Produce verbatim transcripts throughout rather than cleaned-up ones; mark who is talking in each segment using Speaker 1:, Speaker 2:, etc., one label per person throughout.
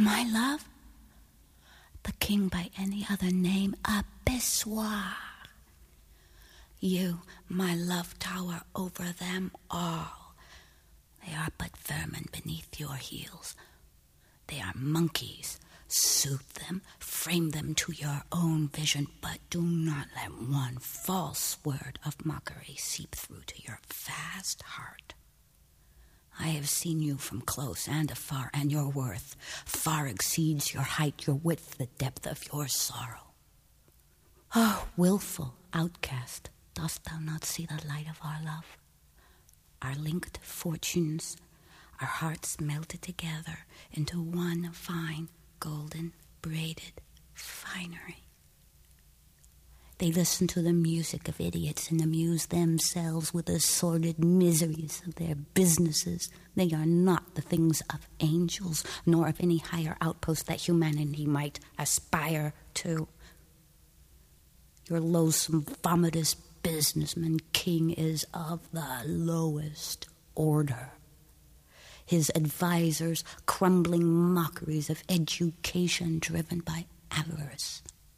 Speaker 1: My love? The king by any other name, a Bessoir. You, my love, tower over them all. They are but vermin beneath your heels. They are monkeys. Suit them, frame them to your own vision, but do not let one false word of mockery seep through to your vast heart. I have seen you from close and afar, and your worth far exceeds your height, your width, the depth of your sorrow. Oh, willful outcast, dost thou not see the light of our love? Our linked fortunes, our hearts melted together into one fine, golden, braided finery. They listen to the music of idiots and amuse themselves with the sordid miseries of their businesses. They are not the things of angels, nor of any higher outpost that humanity might aspire to. Your loathsome, vomitous businessman king is of the lowest order. His advisors, crumbling mockeries of education driven by avarice.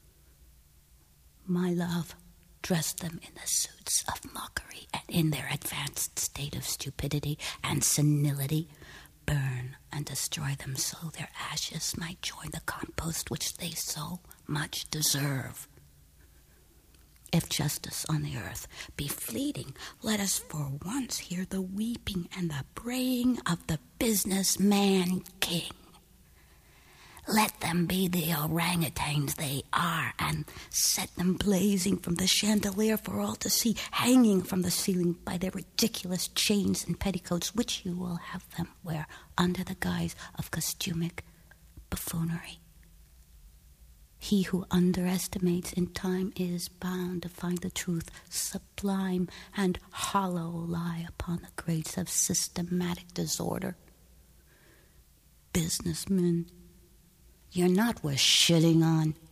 Speaker 1: My love, dress them in the suits of mockery, and in their advanced state of stupidity and senility, burn and destroy them so their ashes might join the compost which they so much deserve. If justice on the earth be fleeting, let us for once hear the weeping and the braying of the businessman king. Let them be the orangutans they are, and set them blazing from the chandelier for all to see, hanging from the ceiling by their ridiculous chains and petticoats, which you will have them wear under the guise of costumic buffoonery. He who underestimates in time is bound to find the truth sublime and hollow lie upon the grates of systematic disorder. Businessmen, you're not worth shitting on.